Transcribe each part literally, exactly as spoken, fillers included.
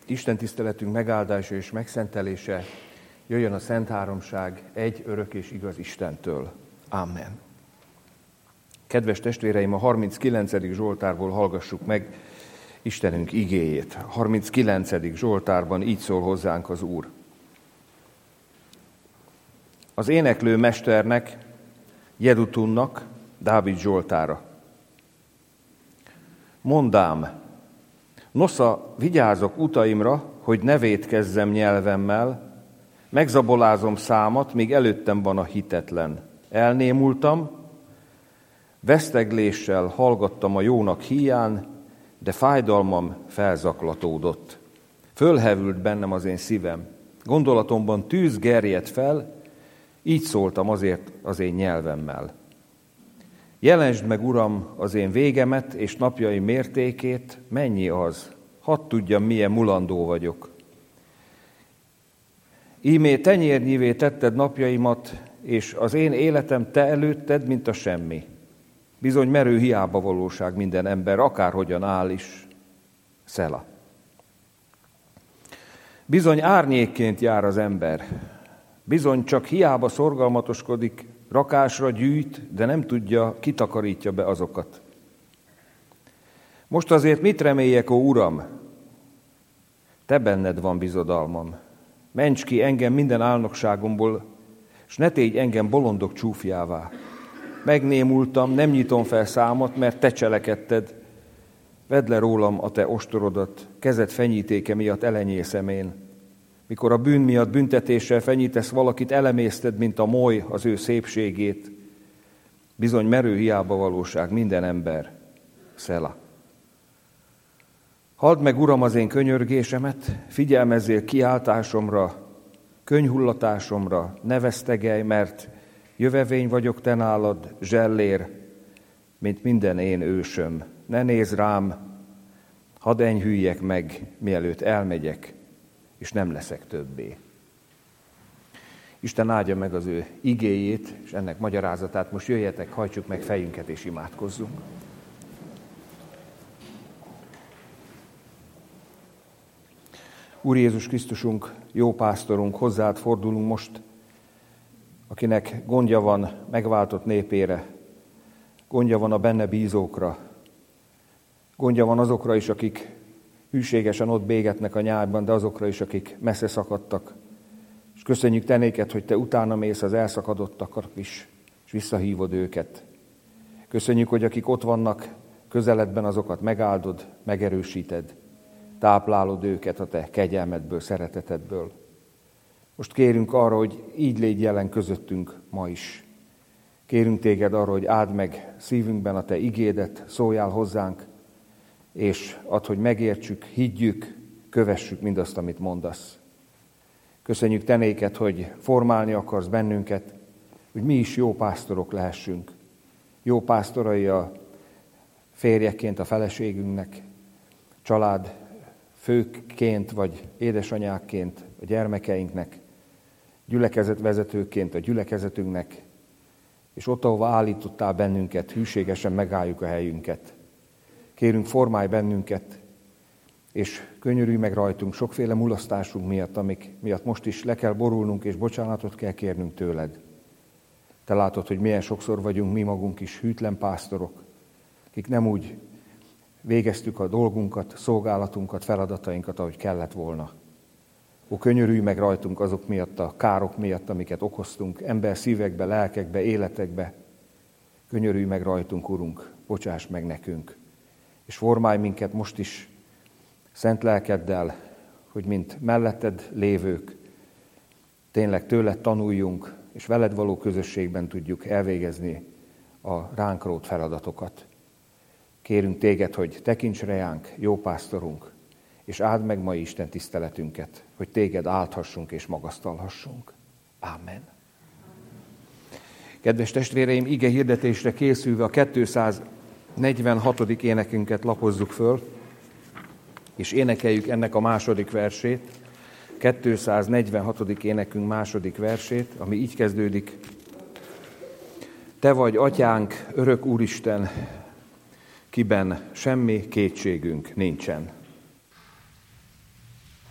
Isten tiszteletünk megáldása és megszentelése jöjjön a Szent Háromság egy örök és igaz Istentől. Amen. Kedves testvéreim, a harminckilencedik Zsoltárból hallgassuk meg Istenünk igéjét. A harminckilencedik Zsoltárban így szól hozzánk az Úr. Az éneklő mesternek, Jedutunnak, Dávid zsoltára. Mondám, nosza, vigyázok utaimra, hogy ne vétkezzem nyelvemmel, megzabolázom számat, míg előttem van a hitetlen. Elnémultam, vesztegléssel hallgattam a jónak híján, de fájdalmam felzaklatódott. Fölhevült bennem az én szívem, gondolatomban tűz gerjedt fel, így szóltam azért az én nyelvemmel. Jelensd meg, Uram, az én végemet és napjaim mértékét, mennyi az, hadd tudjam, milyen mulandó vagyok. Ímé tenyérnyivé tetted napjaimat, és az én életem te előtted, mint a semmi. Bizony merő hiába valóság minden ember, akárhogyan áll is. Szela. Bizony árnyékként jár az ember, bizony csak hiába szorgalmatoskodik, rakásra gyűjt, de nem tudja, kitakarítja be azokat. Most azért mit reméljek, ó Uram? Te benned van bizodalmam. Ments ki engem minden álnokságomból, s ne tégy engem bolondok csúfjává. Megnémultam, nem nyitom fel számat, mert te cselekedted. Vedd le rólam a te ostorodat, kezed fenyítéke miatt elenyészem én. Mikor a bűn miatt büntetéssel fenyítesz valakit, elemészted, mint a moly az ő szépségét. Bizony merő hiába valóság minden ember. Szela. Halld meg, Uram, az én könyörgésemet, figyelmezzél kiáltásomra, könyhullatásomra, ne vesztegelj, mert jövevény vagyok te nálad, zsellér, mint minden én ősöm. Ne nézz rám, hadd enyhüljek meg, mielőtt elmegyek, és nem leszek többé. Isten áldja meg az ő igéjét, és ennek magyarázatát. Most jöjjetek, hajtsuk meg fejünket, és imádkozzunk. Úr Jézus Krisztusunk, jó pásztorunk, hozzád fordulunk most, akinek gondja van megváltott népére, gondja van a benne bízókra, gondja van azokra is, akik hűségesen ott bégetnek a nyárban, de azokra is, akik messze szakadtak. És köszönjük te néked, hogy te utána mész az elszakadottaknak is, és visszahívod őket. Köszönjük, hogy akik ott vannak közeledben, azokat megáldod, megerősíted, táplálod őket a te kegyelmedből, szeretetedből. Most kérünk arra, hogy így légy jelen közöttünk ma is. Kérünk téged arra, hogy áld meg szívünkben a te igédet, szóljál hozzánk, és add, hogy megértsük, higgyük, kövessük mindazt, amit mondasz. Köszönjük te néked, hogy formálni akarsz bennünket, hogy mi is jó pásztorok lehessünk. Jó pásztorai a férjeként a feleségünknek, család főként vagy édesanyákként a gyermekeinknek, gyülekezetvezetőként a gyülekezetünknek, és ott, ahova állítottál bennünket, hűségesen megálljuk a helyünket. Kérünk, formálj bennünket, és könyörülj meg rajtunk sokféle mulasztásunk miatt, amik miatt most is le kell borulnunk, és bocsánatot kell kérnünk tőled. Te látod, hogy milyen sokszor vagyunk mi magunk is hűtlen pásztorok, akik nem úgy végeztük a dolgunkat, szolgálatunkat, feladatainkat, ahogy kellett volna. Ó, könyörülj meg rajtunk azok miatt, a károk miatt, amiket okoztunk, ember szívekbe, lelkekbe, életekbe. Könyörülj meg rajtunk, Urunk, bocsáss meg nekünk. És formálj minket most is szent lelkeddel, hogy mint melletted lévők, tényleg tőled tanuljunk, és veled való közösségben tudjuk elvégezni a ránk rót feladatokat. Kérünk téged, hogy tekints reánk, jó pásztorunk, és áld meg mai Isten tiszteletünket, hogy téged áldhassunk és magasztalhassunk. Ámen. Kedves testvéreim, ige hirdetésre készülve a kétszáznegyvenhatodik énekünket lapozzuk föl, és énekeljük ennek a második versét, kétszáznegyvenhatodik énekünk második versét, ami így kezdődik. Te vagy, Atyánk, örök Úristen, kiben semmi kétségünk nincsen.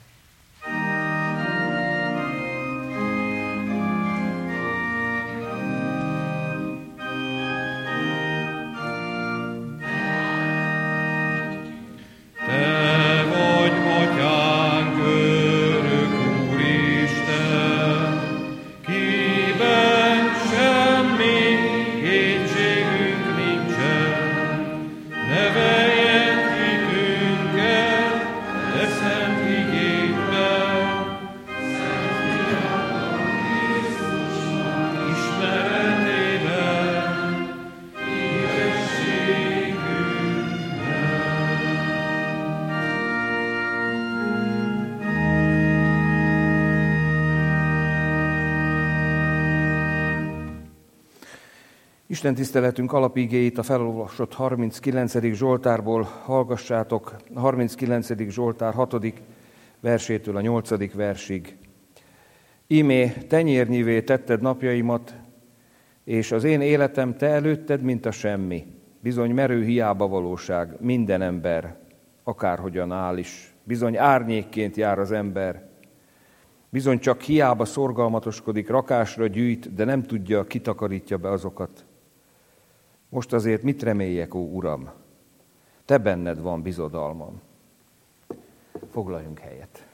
Isten tiszteletünk alapigéit a felolvasott harminckilencedik Zsoltárból hallgassátok, a harminckilencedik Zsoltár hatodik versétől a nyolcadik versig. Ímé tenyérnyivé tetted napjaimat, és az én életem te előtted, mint a semmi. Bizony merő hiába valóság, minden ember, akárhogyan áll is. Bizony árnyékként jár az ember. Bizony csak hiába szorgalmatoskodik, rakásra gyűjt, de nem tudja, kitakarítja be azokat. Most azért mit reméljek, ó Uram? Te benned van bizodalmam. Foglaljunk helyet.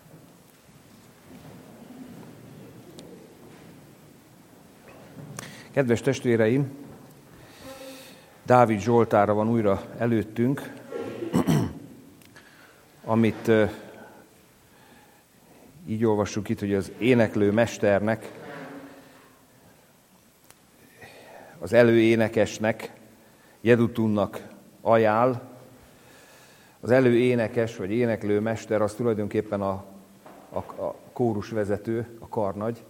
Kedves testvéreim, Dávid Zsoltára van újra előttünk, amit így olvassuk itt, hogy az éneklő mesternek, az előénekesnek, Jedutunnak ajánl. Az előénekes, vagy éneklő mester, az tulajdonképpen a, a, a kórusvezető, a karnagy.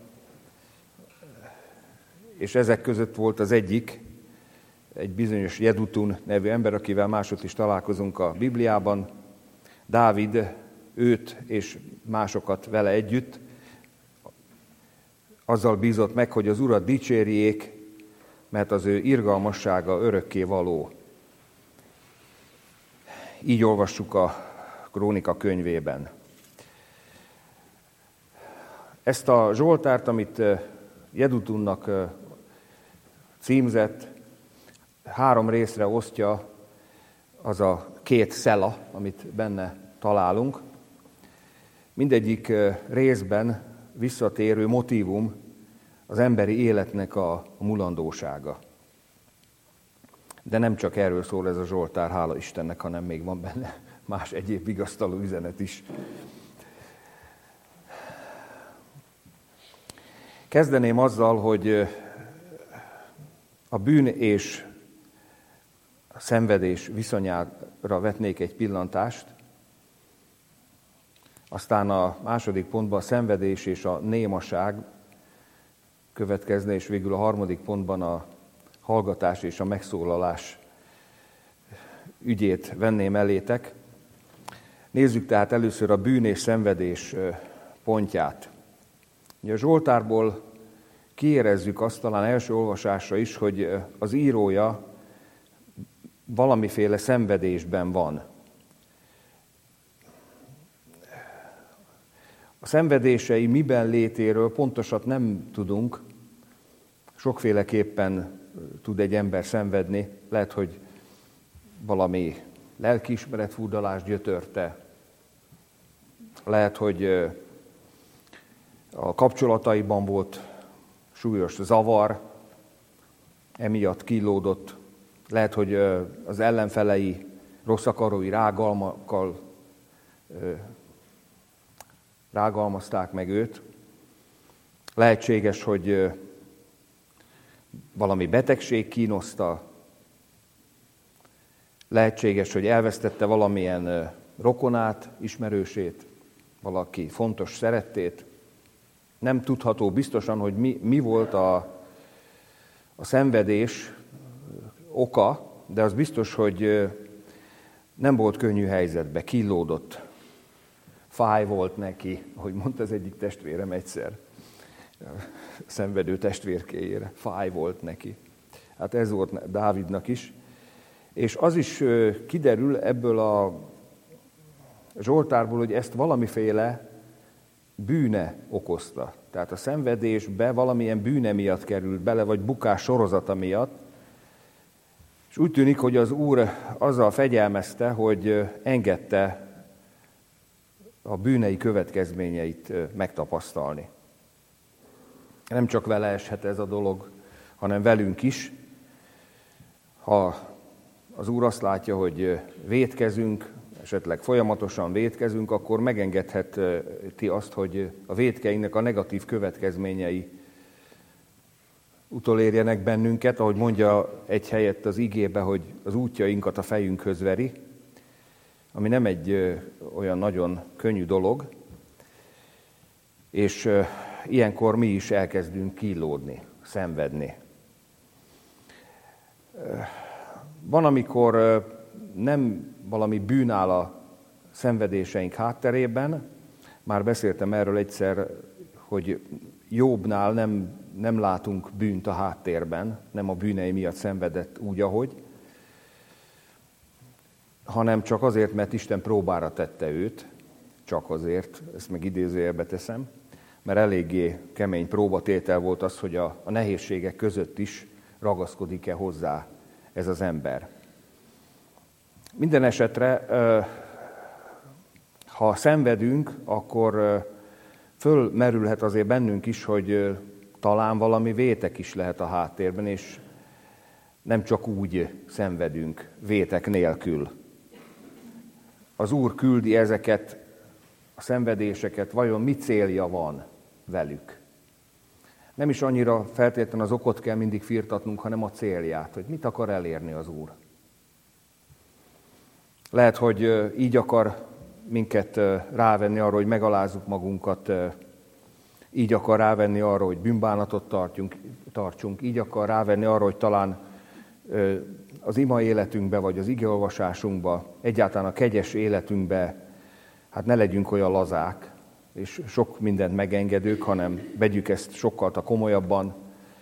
És ezek között volt az egyik, egy bizonyos Jedutun nevű ember, akivel másod is találkozunk a Bibliában. Dávid őt és másokat vele együtt azzal bízott meg, hogy az Urat dicsérjék, mert az ő irgalmassága örökké való. Így olvassuk a Krónika könyvében. Ezt a Zsoltárt, amit Jedutunnak címzett, három részre osztja az a két szela, amit benne találunk. Mindegyik részben visszatérő motívum az emberi életnek a mulandósága. De nem csak erről szól ez a Zsoltár, hála Istennek, hanem még van benne más egyéb vigasztaló üzenet is. Kezdeném azzal, hogy a bűn és a szenvedés viszonyára vetnék egy pillantást, aztán a második pontban a szenvedés és a némaság következne, és végül a harmadik pontban a hallgatás és a megszólalás ügyét venném elétek. Nézzük tehát először a bűn és szenvedés pontját. Ugye a Zsoltárból kiérezzük azt talán első olvasásra is, hogy az írója valamiféle szenvedésben van. A szenvedései miben létéről pontosat nem tudunk, sokféleképpen tud egy ember szenvedni, lehet, hogy valami lelkiismeretfurdalás gyötörte, lehet, hogy a kapcsolataiban volt súlyos zavar, emiatt kínlódott, lehet, hogy az ellenfelei rossz akarói rágalmakkal rágalmazták meg őt. Lehetséges, hogy valami betegség kínoszta, lehetséges, hogy elvesztette valamilyen rokonát, ismerősét, valaki fontos szerettét. Nem tudható biztosan, hogy mi, mi volt a, a szenvedés oka, de az biztos, hogy nem volt könnyű helyzetbe, kínlódott. Fáj volt neki, ahogy mondta az egyik testvérem egyszer, szenvedő testvérkéjére, fáj volt neki. Hát ez volt Dávidnak is. És az is kiderül ebből a Zsoltárból, hogy ezt valamiféle bűne okozta. Tehát a szenvedésbe valamilyen bűne miatt került bele, vagy bukás sorozata miatt. És úgy tűnik, hogy az Úr azzal fegyelmezte, hogy engedte a bűnei következményeit megtapasztalni. Nem csak vele eshet ez a dolog, hanem velünk is. Ha az Úr azt látja, hogy vétkezünk, esetleg folyamatosan vétkezünk, akkor megengedheti azt, hogy a vétkeinknek a negatív következményei utolérjenek bennünket, ahogy mondja egy helyett az igébe, hogy az útjainkat a fejünkhöz veri, ami nem egy olyan nagyon könnyű dolog, és ilyenkor mi is elkezdünk kínlódni, szenvedni. Van, amikor nem valami bűn áll a szenvedéseink hátterében, már beszéltem erről egyszer, hogy Jobbnál nem, nem látunk bűnt a háttérben, nem a bűnei miatt szenvedett úgy, ahogy, hanem csak azért, mert Isten próbára tette őt, csak azért, ezt meg idézőjelbe teszem, mert eléggé kemény próbatétel volt az, hogy a, a nehézségek között is ragaszkodik-e hozzá ez az ember. Minden esetre, ha szenvedünk, akkor fölmerülhet azért bennünk is, hogy talán valami vétek is lehet a háttérben, és nem csak úgy szenvedünk, vétek nélkül. Az Úr küldi ezeket a szenvedéseket, vajon mi célja van velük? Nem is annyira feltétlenül az okot kell mindig firtatnunk, hanem a célját, hogy mit akar elérni az Úr. Lehet, hogy így akar minket rávenni arra, hogy megalázzuk magunkat, így akar rávenni arra, hogy bűnbánatot tartjunk, tartsunk, így akar rávenni arra, hogy talán az ima életünkbe, vagy az igeolvasásunkba, egyáltalán a kegyes életünkbe, hát ne legyünk olyan lazák, és sok mindent megengedők, hanem vegyük ezt sokkal komolyabban.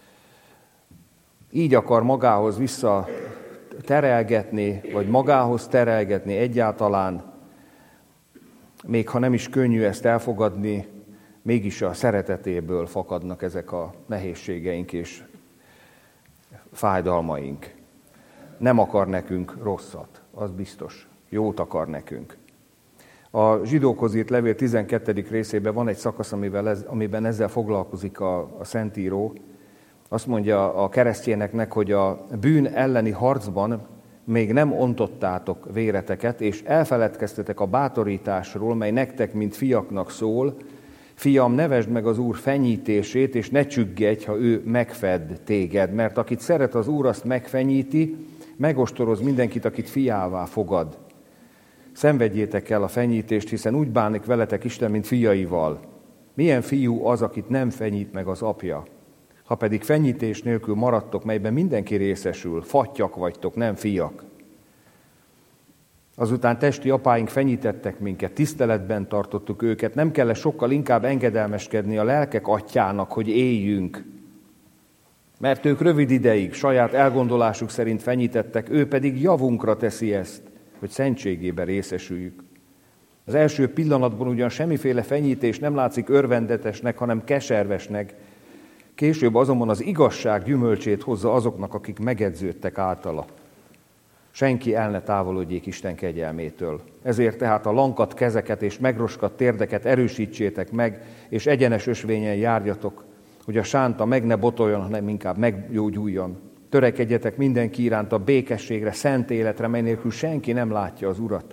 Így akar magához vissza terelgetni, vagy magához terelgetni egyáltalán, még ha nem is könnyű ezt elfogadni, mégis a szeretetéből fakadnak ezek a nehézségeink és fájdalmaink. Nem akar nekünk rosszat, az biztos. Jót akar nekünk. A Zsidókhoz írt levél tizenkettedik részében van egy szakasz, amivel ez, amiben ezzel foglalkozik a, a Szentíró. Azt mondja a keresztényeknek, hogy a bűn elleni harcban még nem ontottátok véreteket, és elfeledkeztetek a bátorításról, mely nektek, mint fiaknak szól. Fiam, nevesd meg az Úr fenyítését, és ne csüggedj, ha ő megfed téged, mert akit szeret az Úr, azt megfenyíti, megostoroz mindenkit, akit fiává fogad. Szenvedjétek el a fenyítést, hiszen úgy bánik veletek Isten, mint fiaival. Milyen fiú az, akit nem fenyít meg az apja? Ha pedig fenyítés nélkül maradtok, melyben mindenki részesül, fattyak vagytok, nem fiak. Azután testi apáink fenyítettek minket, tiszteletben tartottuk őket, nem kell sokkal inkább engedelmeskedni a lelkek atyának, hogy éljünk. Mert ők rövid ideig saját elgondolásuk szerint fenyítettek, ő pedig javunkra teszi ezt, hogy szentségében részesüljük. Az első pillanatban ugyan semmiféle fenyítés nem látszik örvendetesnek, hanem keservesnek. Később azonban az igazság gyümölcsét hozza azoknak, akik megedződtek általa. Senki el ne távolodjék Isten kegyelmétől. Ezért tehát a lankadt kezeket és megroskat térdeket erősítsétek meg, és egyenes ösvényen járjatok, hogy a sánta meg ne botoljon, hanem inkább meggyógyuljon. Törekedjetek mindenki iránt a békességre, szent életre, mely nélkül senki nem látja az Urat.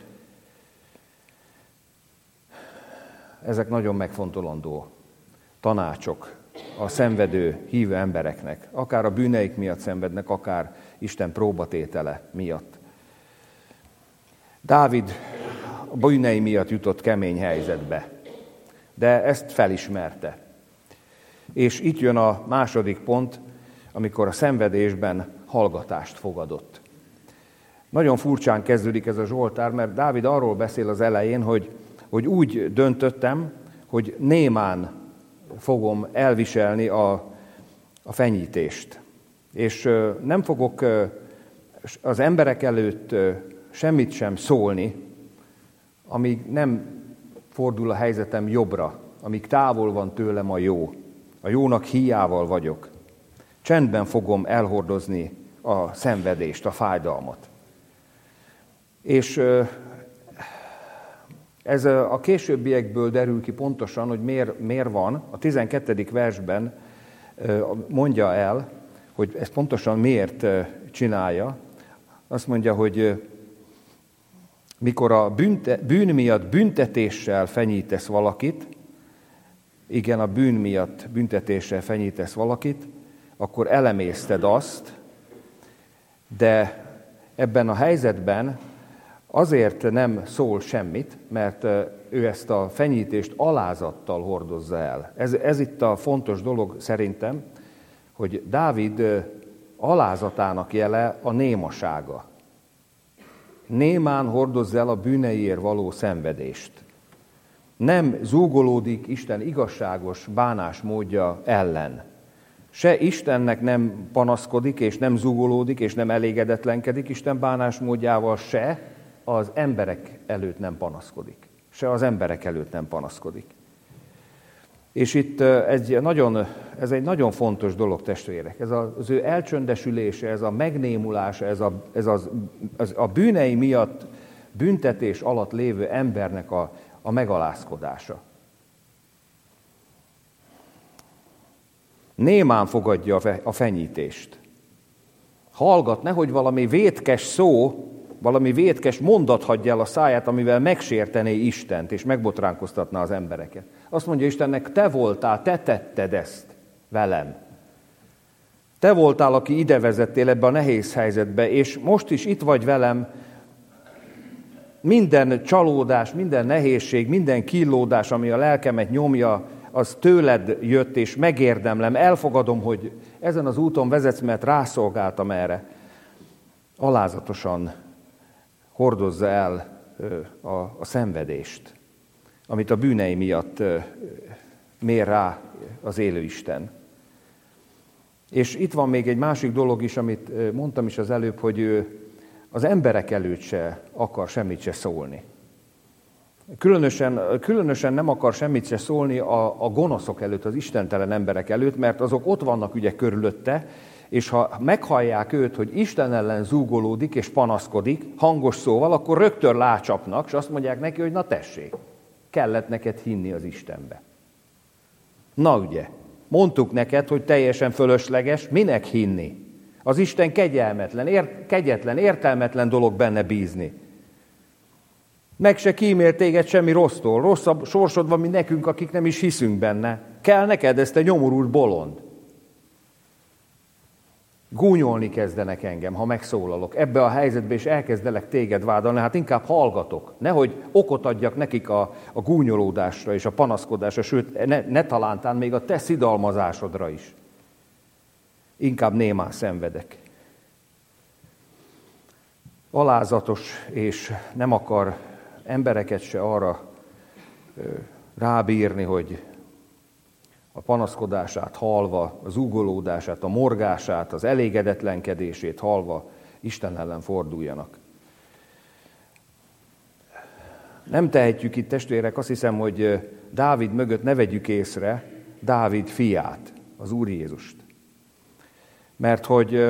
Ezek nagyon megfontolandó tanácsok a szenvedő, hívő embereknek. Akár a bűneik miatt szenvednek, akár Isten próbatétele miatt. Dávid a bűnei miatt jutott kemény helyzetbe, de ezt felismerte. És itt jön a második pont, amikor a szenvedésben hallgatást fogadott. Nagyon furcsán kezdődik ez a Zsoltár, mert Dávid arról beszél az elején, hogy, hogy úgy döntöttem, hogy némán fogom elviselni a, a fenyítést. És nem fogok az emberek előtt semmit sem szólni, amíg nem fordul a helyzetem jobbra, amíg távol van tőlem a jó. A jónak híjával vagyok. Csendben fogom elhordozni a szenvedést, a fájdalmat. És ez a későbbiekből derül ki pontosan, hogy miért, miért van. A tizenkettedik versben mondja el, hogy ezt pontosan miért csinálja. Azt mondja, hogy mikor a bűnte, bűn miatt büntetéssel fenyítesz valakit, igen, a bűn miatt büntetéssel fenyítesz valakit, akkor elemészted azt, de ebben a helyzetben azért nem szól semmit, mert ő ezt a fenyítést alázattal hordozza el. Ez, ez itt a fontos dolog szerintem, hogy Dávid alázatának jele a némasága. Némán hordozza el a bűneiért való szenvedést. Nem zúgolódik Isten igazságos bánásmódja ellen. Se Istennek nem panaszkodik, és nem zúgolódik, és nem elégedetlenkedik Isten bánásmódjával, se az emberek előtt nem panaszkodik. Se az emberek előtt nem panaszkodik. És itt egy nagyon, ez egy nagyon fontos dolog, testvérek. Ez az ő elcsöndesülése, ez a megnémulása, ez a, ez az, az a bűnei miatt büntetés alatt lévő embernek a, a megalázkodása. Némán fogadja a fenyítést. Hallgat, nehogy valami vétkes szó, valami vétkes mondat hagyja el a száját, amivel megsértené Istent, és megbotránkoztatná az embereket. Azt mondja Istennek, te voltál, te tetted ezt velem. Te voltál, aki ide vezettél ebbe a nehéz helyzetbe, és most is itt vagy velem. Minden csalódás, minden nehézség, minden kínlódás, ami a lelkemet nyomja, az tőled jött, és megérdemlem, elfogadom, hogy ezen az úton vezetsz, mert rászolgáltam erre. Alázatosan hordozza el a, a szenvedést, amit a bűnei miatt mér rá az élő Isten. És itt van még egy másik dolog is, amit mondtam is az előbb, hogy ő az emberek előtt se akar semmit se szólni. Különösen, különösen nem akar semmit se szólni a, a gonoszok előtt, az istentelen emberek előtt, mert azok ott vannak ugye körülötte, és ha meghallják őt, hogy Isten ellen zúgolódik és panaszkodik hangos szóval, akkor rögtön lácsapnak, és azt mondják neki, hogy na tessék, kellett neked hinni az Istenbe. Na ugye, mondtuk neked, hogy teljesen fölösleges, minek hinni? Az Isten kegyelmetlen, ér, kegyetlen, értelmetlen dolog benne bízni. Meg se kímél téged semmi rossztól, rosszabb sorsod van, mint nekünk, akik nem is hiszünk benne. Kell neked ezt a nyomorult bolond. Gúnyolni kezdenek engem, ha megszólalok ebbe a helyzetbe, és elkezdelek téged vádolni, hát inkább hallgatok. Nehogy okot adjak nekik a, a gúnyolódásra és a panaszkodásra, sőt, ne, ne talántán még a te szidalmazásodra is. Inkább némán szenvedek. Alázatos, és nem akar embereket se arra rábírni, hogy a panaszkodását hallva, az ugolódását, a morgását, az elégedetlenkedését hallva Isten ellen forduljanak. Nem tehetjük itt, testvérek, azt hiszem, hogy Dávid mögött ne vegyük észre Dávid fiát, az Úr Jézust. Mert hogy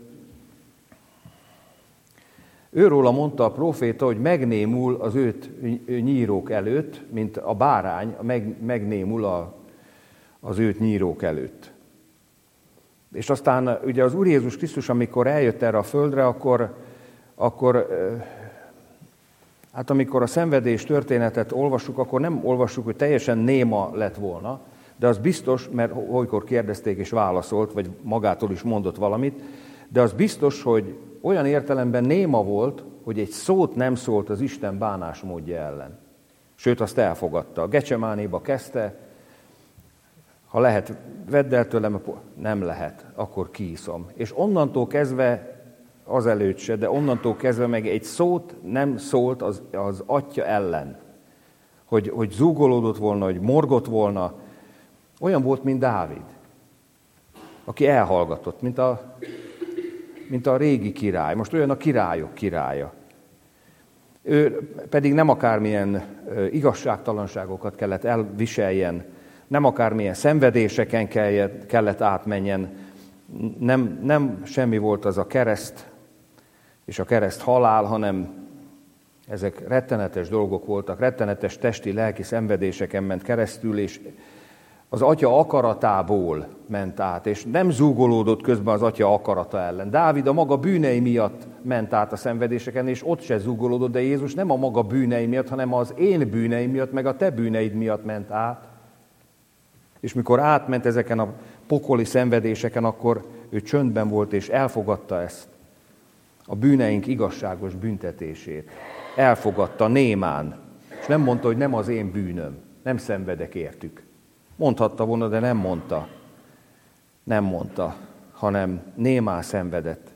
őróla mondta a próféta, hogy megnémul az őt nyírók előtt, mint a bárány meg, megnémul a, az őt nyírók előtt. És aztán ugye az Úr Jézus Krisztus, amikor eljött erre a földre, akkor, akkor hát amikor a szenvedés történetet olvassuk, akkor nem olvassuk, hogy teljesen néma lett volna, de az biztos, mert olykor kérdezték és válaszolt, vagy magától is mondott valamit, de az biztos, hogy olyan értelemben néma volt, hogy egy szót nem szólt az Isten bánásmódja ellen. Sőt, azt elfogadta. A Gecsemánéba kezdte, ha lehet, vedd el tőlem, nem lehet, akkor kiiszom. És onnantól kezdve, azelőtt se, de onnantól kezdve meg egy szót nem szólt az, az atya ellen. Hogy, hogy zúgolódott volna, hogy morgott volna. Olyan volt, mint Dávid, aki elhallgatott, mint a, mint a régi király. Most olyan a királyok királya. Ő pedig nem akármilyen igazságtalanságokat kellett elviseljen, nem akármilyen szenvedéseken kellett átmenjen, nem, nem semmi volt az a kereszt és a kereszt halál, hanem ezek rettenetes dolgok voltak, rettenetes testi, lelki szenvedéseken ment keresztül, és az atya akaratából ment át, és nem zúgolódott közben az atya akarata ellen. Dávid a maga bűnei miatt ment át a szenvedéseken, és ott se zúgolódott, de Jézus nem a maga bűnei miatt, hanem az én bűneim miatt, meg a te bűneid miatt ment át. És mikor átment ezeken a pokoli szenvedéseken, akkor ő csöndben volt, és elfogadta ezt, a bűneink igazságos büntetését. Elfogadta némán, és nem mondta, hogy nem az én bűnöm, nem szenvedek értük. Mondhatta volna, de nem mondta. Nem mondta, hanem némán szenvedett.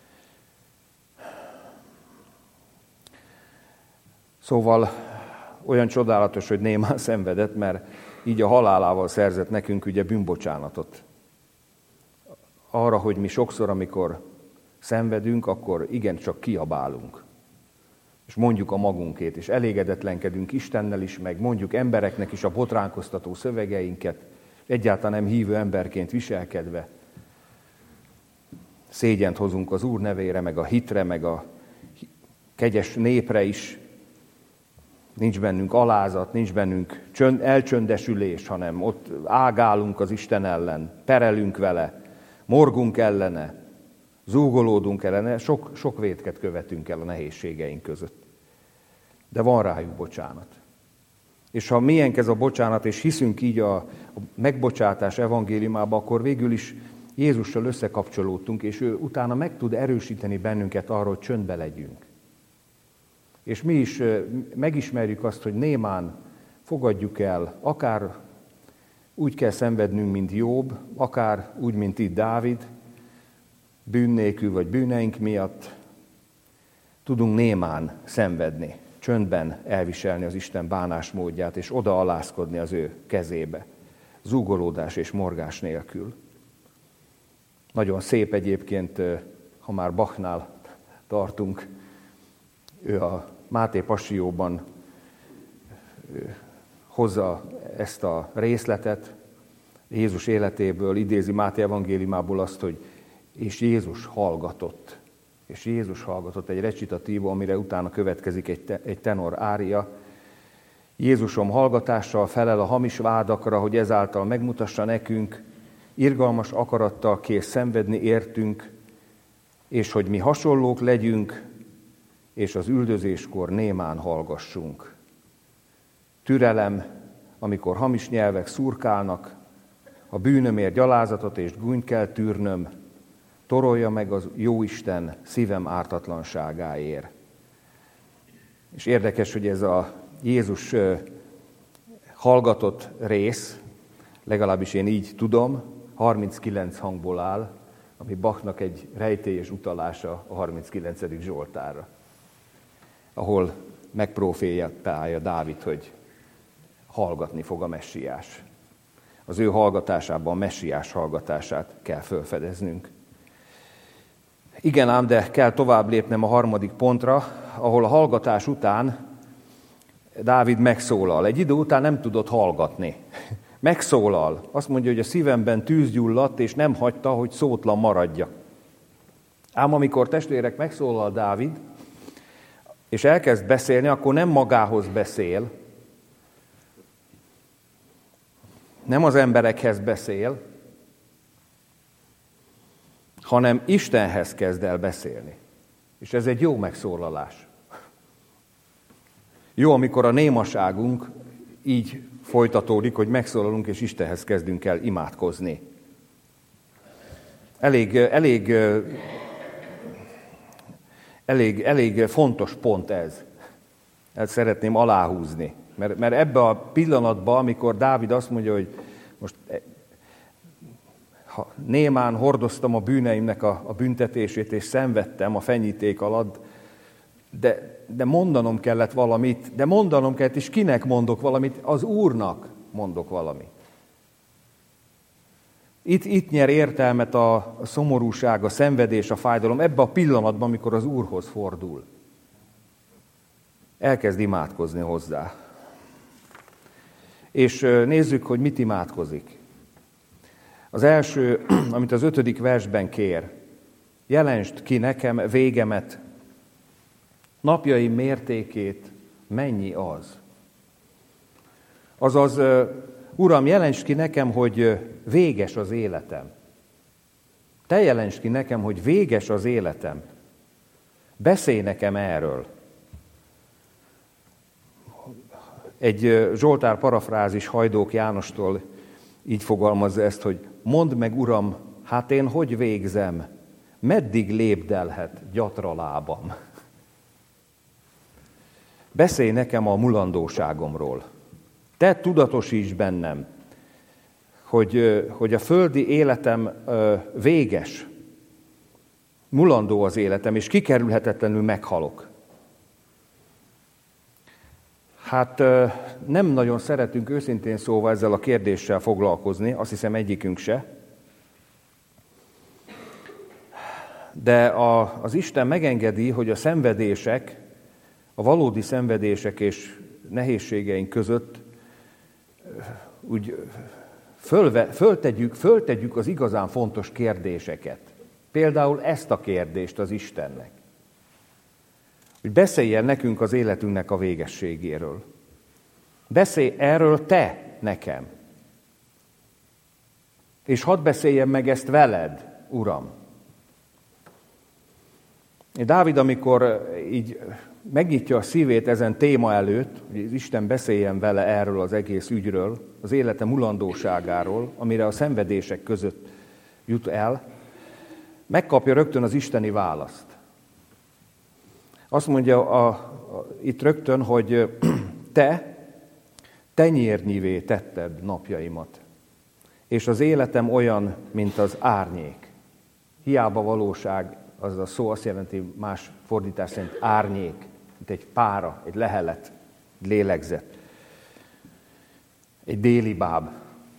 Szóval olyan csodálatos, hogy némán szenvedett, mert így a halálával szerzett nekünk ugye bűnbocsánatot. Arra, hogy mi sokszor, amikor szenvedünk, akkor igencsak kiabálunk. És mondjuk a magunkét, és elégedetlenkedünk Istennel is, meg mondjuk embereknek is a botránkoztató szövegeinket, egyáltalán nem hívő emberként viselkedve. Szégyent hozunk az Úr nevére, meg a hitre, meg a kegyes népre is. Nincs bennünk alázat, nincs bennünk csönd, elcsöndesülés, hanem ott ágálunk az Isten ellen, perelünk vele, morgunk ellene, zúgolódunk ellene, sok, sok vétket követünk el a nehézségeink között. De van rájuk bocsánat. És ha milyenk ez a bocsánat, és hiszünk így a, a megbocsátás evangéliumába, akkor végül is Jézussal összekapcsolódtunk, és ő utána meg tud erősíteni bennünket arra, hogy csöndbe legyünk. És mi is megismerjük azt, hogy némán fogadjuk el, akár úgy kell szenvednünk, mint Jobb, akár úgy, mint itt Dávid, bűn nélkül vagy bűneink miatt, tudunk némán szenvedni, csöndben elviselni az Isten bánásmódját, és oda alázkodni az ő kezébe, zúgolódás és morgás nélkül. Nagyon szép egyébként, ha már Bachnál tartunk, ő a Máté Passióban hozza ezt a részletet, Jézus életéből, idézi Máté evangéliumából azt, hogy és Jézus hallgatott. És Jézus hallgatott egy recitatívo, amire utána következik egy, te, egy tenor ária. Jézusom hallgatással felel a hamis vádakra, hogy ezáltal megmutassa nekünk, irgalmas akarattal kész szenvedni értünk, és hogy mi hasonlók legyünk, és az üldözéskor némán hallgassunk. Türelem, amikor hamis nyelvek szurkálnak, a bűnömért gyalázatot és gúnyt kell tűrnöm, torolja meg az Jóisten szívem ártatlanságáért. És érdekes, hogy ez a Jézus hallgatott rész, legalábbis én így tudom, harminckilenc hangból áll, ami Bachnak egy rejtélyes utalása a harminckilencedik Zsoltárra, ahol megprofétálja Dávid, hogy hallgatni fog a messiás. Az ő hallgatásában a messiás hallgatását kell felfedeznünk. Igen ám, de kell tovább lépnem a harmadik pontra, ahol a hallgatás után Dávid megszólal. Egy idő után nem tudott hallgatni. Megszólal. Azt mondja, hogy a szívemben tűz gyulladt, és nem hagyta, hogy szótlan maradjak. Ám amikor testvérek megszólal Dávid, és elkezd beszélni, akkor nem magához beszél, nem az emberekhez beszél, hanem Istenhez kezd el beszélni. És ez egy jó megszólalás. Jó, amikor a némaságunk így folytatódik, hogy megszólalunk, és Istenhez kezdünk el imádkozni. Elég, elég, elég, elég fontos pont ez. Ezt szeretném aláhúzni. Mert, mert ebbe a pillanatban, amikor Dávid azt mondja, hogy most ha némán hordoztam a bűneimnek a, a büntetését, és szenvedtem a fenyíték alatt, de, de mondanom kellett valamit, de mondanom kellett, és kinek mondok valamit? Az Úrnak mondok valamit. Itt, itt nyer értelmet a, a szomorúság, a szenvedés, a fájdalom, ebbe a pillanatban, amikor az Úrhoz fordul. Elkezd imádkozni hozzá. És nézzük, hogy mit imádkozik. Az első, amit az ötödik versben kér, jelentsd ki nekem végemet, napjaim mértékét, mennyi az. Azaz Uram, jelents ki nekem, hogy véges az életem. Te jelents ki nekem, hogy véges az életem. Beszélj nekem erről. Egy Zsoltár parafrázis Hajdók Jánostól így fogalmazza ezt, hogy mondd meg, Uram, hát én hogy végzem? Meddig lépdelhet gyatra lábam? Beszélj nekem a mulandóságomról. Te tudatosíts bennem, hogy, hogy a földi életem véges, mulandó az életem, és kikerülhetetlenül meghalok. Hát nem nagyon szeretünk őszintén szóval ezzel a kérdéssel foglalkozni, azt hiszem egyikünk se. De a, az Isten megengedi, hogy a szenvedések, a valódi szenvedések és nehézségeink között úgy fölve, föltegyük, föltegyük az igazán fontos kérdéseket. Például ezt a kérdést az Istennek. Hogy beszéljen nekünk az életünknek a végességéről. Beszélj erről te nekem. És hadd beszéljem meg ezt veled, Uram. Dávid, amikor így megnyitja a szívét ezen téma előtt, hogy az Isten beszéljen vele erről az egész ügyről, az élete mulandóságáról, amire a szenvedések között jut el, megkapja rögtön az isteni választ. Azt mondja a, a, itt rögtön, hogy te tenyérnyivé tetted napjaimat, és az életem olyan, mint az árnyék. Hiába valóság, az a szó azt jelenti más fordítás szerint árnyék, mint egy pára, egy lehelet, egy lélegzet, egy déli báb.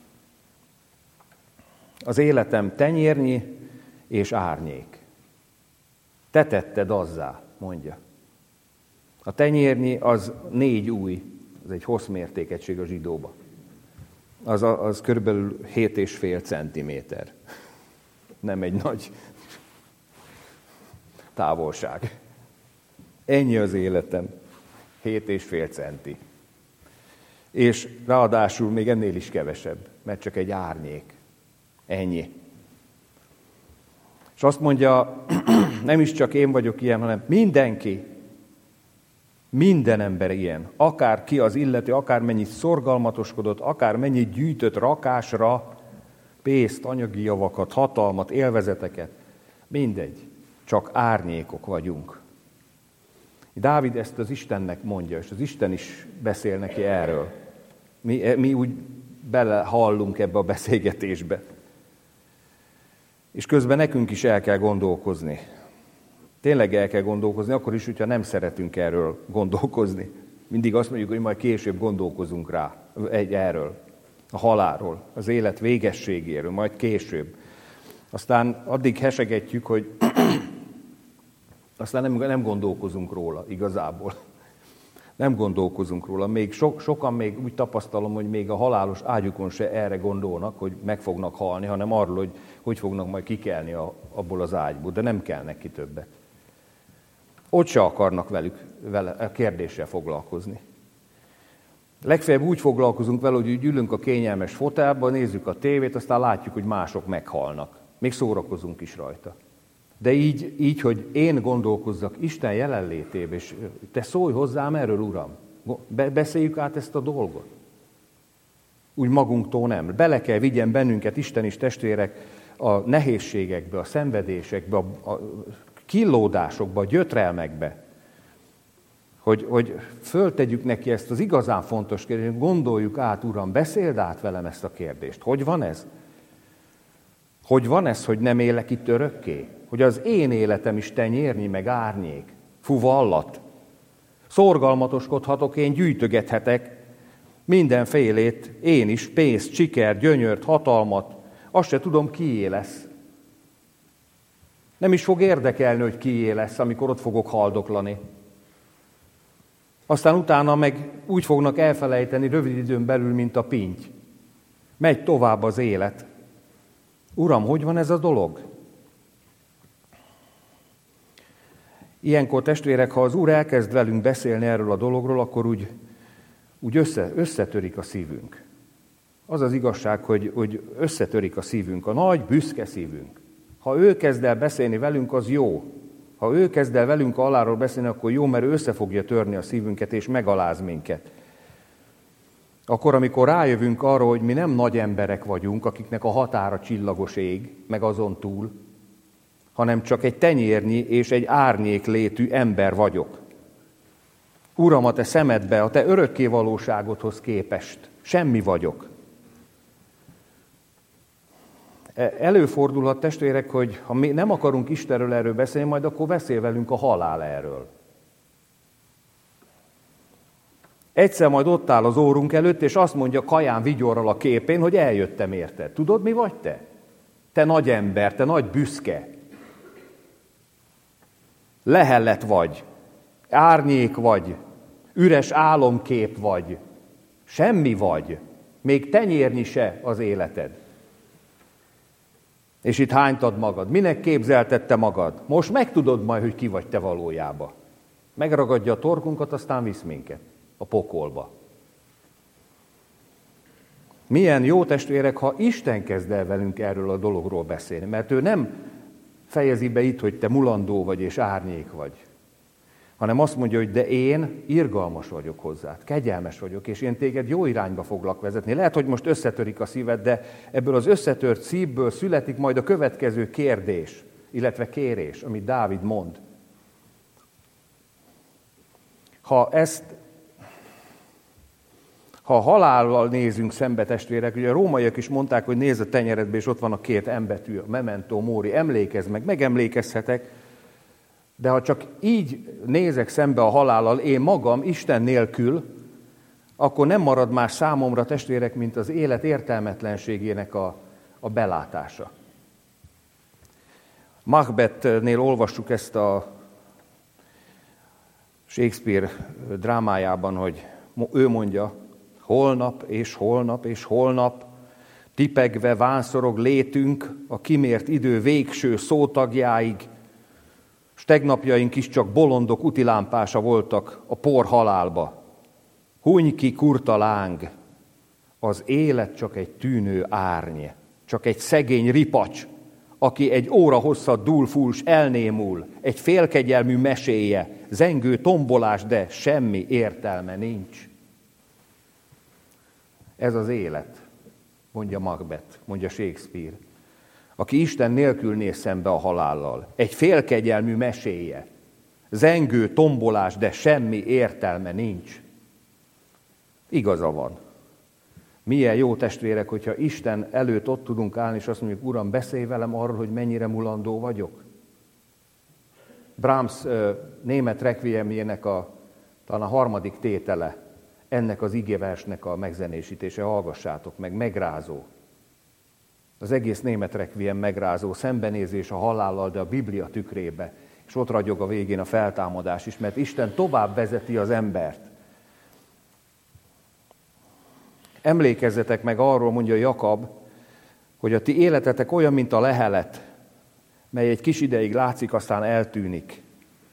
Az életem tenyérnyi és árnyék. Te tetted azzá, mondja. A tenyérnyi az négy ujj, az egy hosszmértékegység a zsidóba. Az, az körülbelül hét és fél centiméter. Nem egy nagy távolság. Ennyi az életem. Hét és fél centi. És ráadásul még ennél is kevesebb, mert csak egy árnyék. Ennyi. És azt mondja, nem is csak én vagyok ilyen, hanem mindenki, minden ember ilyen. Akár ki az illető, akár mennyit szorgalmatoskodott, akár mennyit gyűjtött rakásra, pénzt, anyagi javakat, hatalmat, élvezeteket. Mindegy, csak árnyékok vagyunk. Dávid ezt az Istennek mondja, és az Isten is beszél neki erről. Mi, mi úgy belehallunk ebbe a beszélgetésbe. És közben nekünk is el kell gondolkozni. Tényleg el kell gondolkozni, akkor is, hogyha nem szeretünk erről gondolkozni. Mindig azt mondjuk, hogy majd később gondolkozunk rá egy erről, a halálról, az élet végességéről, majd később. Aztán addig hesegetjük, hogy aztán nem, nem gondolkozunk róla igazából. Nem gondolkozunk róla. Még so, sokan még úgy tapasztalom, hogy még a halálos ágyukon se erre gondolnak, hogy meg fognak halni, hanem arról, hogy hogy fognak majd kikelni a, abból az ágyból, de nem kelnek ki többet. Ott se akarnak velük, vele, a kérdéssel foglalkozni. Legfeljebb úgy foglalkozunk vele, hogy úgy ülünk a kényelmes fotelba, nézzük a tévét, aztán látjuk, hogy mások meghalnak. Még szórakozunk is rajta. De így, így, hogy én gondolkozzak Isten jelenlétébe, és te szólj hozzám erről, Uram. Be, beszéljük át ezt a dolgot. Úgy magunktól nem. Bele kell vigyen bennünket, Isten és testvérek, a nehézségekbe, a szenvedésekbe, a, a kínlódásokba, a gyötrelmekbe. Hogy, hogy föltegyük neki ezt az igazán fontos kérdést, gondoljuk át, Uram, beszéld át velem ezt a kérdést. Hogy van ez? Hogy van ez, hogy nem élek itt örökké? Hogy az én életem is tenyérnyi, meg árnyék, fuvallat. Szorgalmatoskodhatok, én gyűjtögethetek mindenfélét, én is, pénzt, sikert, gyönyört, hatalmat, azt se tudom, kié lesz. Nem is fog érdekelni, hogy kié lesz, amikor ott fogok haldoklani. Aztán utána meg úgy fognak elfelejteni rövid időn belül, mint a pinty. Megy tovább az élet. Uram, hogy van ez a dolog? Ilyenkor, testvérek, ha az Úr elkezd velünk beszélni erről a dologról, akkor úgy, úgy össze, összetörik a szívünk. Az az igazság, hogy, hogy összetörik a szívünk, a nagy, büszke szívünk. Ha ő kezd el beszélni velünk, az jó. Ha ő kezd el velünk aláról beszélni, akkor jó, mert ő össze fogja törni a szívünket, és megaláz minket. Akkor, amikor rájövünk arra, hogy mi nem nagy emberek vagyunk, akiknek a határa csillagos ég, meg azon túl, hanem csak egy tenyérnyi és egy árnyék létű ember vagyok. Uram, a te szemedbe, a te örökké valóságodhoz képest semmi vagyok. Előfordulhat, testvérek, hogy ha mi nem akarunk Istenről erről beszélni, majd akkor beszél velünk a halál erről. Egyszer majd ott áll az órunk előtt, és azt mondja Kaján vigyorral a képén, hogy eljöttem érted. Tudod, mi vagy te? Te nagy ember, te nagy büszke. Lehellet vagy, árnyék vagy, üres álomkép vagy, semmi vagy, még tenyérnyi se az életed. És itt hánytad magad? Minek képzeltette magad? Most megtudod majd, hogy ki vagy te valójában. Megragadja a torkunkat, aztán visz minket a pokolba. Milyen jó, testvérek, ha Isten kezd el velünk erről a dologról beszélni, mert ő nem fejezi be itt, hogy te mulandó vagy és árnyék vagy, hanem azt mondja, hogy de én irgalmas vagyok hozzád, kegyelmes vagyok, és én téged jó irányba foglak vezetni. Lehet, hogy most összetörik a szíved, de ebből az összetört szívből születik majd a következő kérdés, illetve kérés, amit Dávid mond. Ha ezt, ha a halállal nézünk szembe, testvérek, ugye a rómaiak is mondták, hogy nézz a tenyeredbe, és ott van a két embetű, a memento mori, emlékezz meg, megemlékezhetek, de ha csak így nézek szembe a halállal, én magam, Isten nélkül, akkor nem marad más számomra, testvérek, mint az élet értelmetlenségének a, a belátása. Macbethnél olvassuk ezt a Shakespeare drámájában, hogy ő mondja, holnap és holnap és holnap, tipegve vánszorog létünk a kimért idő végső szótagjáig, s tegnapjaink is csak bolondok utilámpása voltak a por halálba. Huny ki kurta láng, az élet csak egy tűnő árny, csak egy szegény ripacs, aki egy óra hosszat dúl full, s elnémul, egy félkegyelmű meséje, zengő tombolás, de semmi értelme nincs. Ez az élet, mondja Macbeth, mondja Shakespeare, aki Isten nélkül néz szembe a halállal. Egy félkegyelmű meséje, zengő tombolás, de semmi értelme nincs. Igaza van. Milyen jó, testvérek, hogyha Isten előtt ott tudunk állni, és azt mondjuk, Uram, beszélj velem arról, hogy mennyire mulandó vagyok. Brahms német requiemjének a, talán a harmadik tétele, ennek az igeversnek a megzenésítése, hallgassátok meg, megrázó. Az egész német requiem megrázó, szembenézés a halállal, de a Biblia tükrébe, és ott ragyog a végén a feltámadás is, mert Isten tovább vezeti az embert. Emlékezzetek meg arról, mondja Jakab, hogy a ti életetek olyan, mint a lehelet, mely egy kis ideig látszik, aztán eltűnik.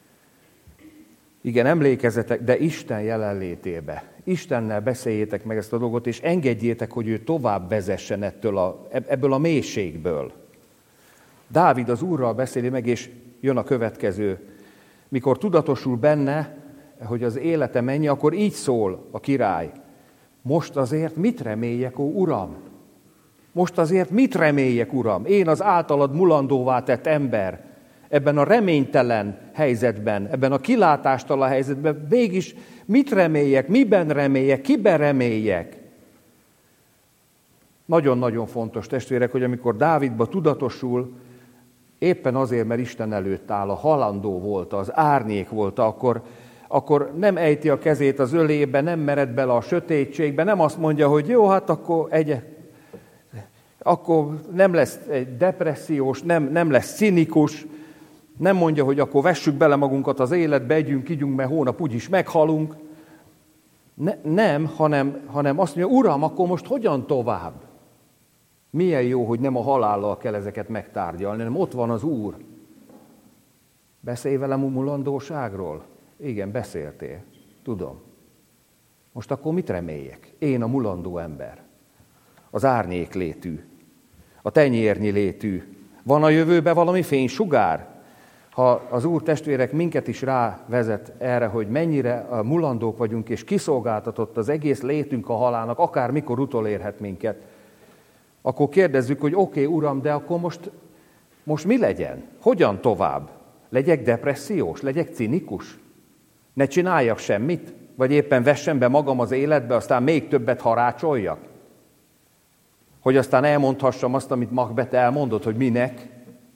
Igen, emlékezzetek, de Isten jelenlétébe. Istennel beszéljétek meg ezt a dolgot, és engedjétek, hogy ő tovább vezessen ettől a, ebből a mélységből. Dávid az Úrral beszéli meg, és jön a következő. Mikor tudatosul benne, hogy az élete mennyi, akkor így szól a király. Most azért mit reméljek, ó Uram? Most azért mit reméljek, Uram? Én az általad mulandóvá tett ember, ebben a reménytelen helyzetben, ebben a kilátástalan helyzetben, mégis mit reméljek, miben reméljek, kiben reméljek? Nagyon-nagyon fontos, testvérek, hogy amikor Dávidba tudatosul, éppen azért, mert Isten előtt áll, a halandó volt, az árnyék volt, akkor, akkor nem ejti a kezét az ölébe, nem mered bele a sötétségbe, nem azt mondja, hogy jó, hát akkor egy, akkor nem lesz egy depressziós, nem, nem lesz cinikus, nem mondja, hogy akkor vessük bele magunkat az életbe, együnk, igyunk, mert hónap úgyis meghalunk. Ne, nem, hanem, hanem azt mondja, Uram, akkor most hogyan tovább? Milyen jó, hogy nem a halállal kell ezeket megtárgyalni, hanem ott van az Úr. Beszélj velem a mulandóságról? Igen, beszéltél. Tudom. Most akkor mit reméljek? Én a mulandó ember. az árnyék létű, a tenyérnyi létű. Van a jövőben valami fénysugár? Ha az Úr, testvérek, minket is rávezet erre, hogy mennyire mulandók vagyunk, és kiszolgáltatott az egész létünk a halálnak, akár mikor utolérhet minket, akkor kérdezzük, hogy oké, okay, Uram, de akkor most, most mi legyen? Hogyan tovább? Legyek depressziós? Legyek cinikus? Ne csináljak semmit? Vagy éppen vessem be magam az életbe, aztán még többet harácsoljak? Hogy aztán elmondhassam azt, amit Makbet elmondott, hogy minek?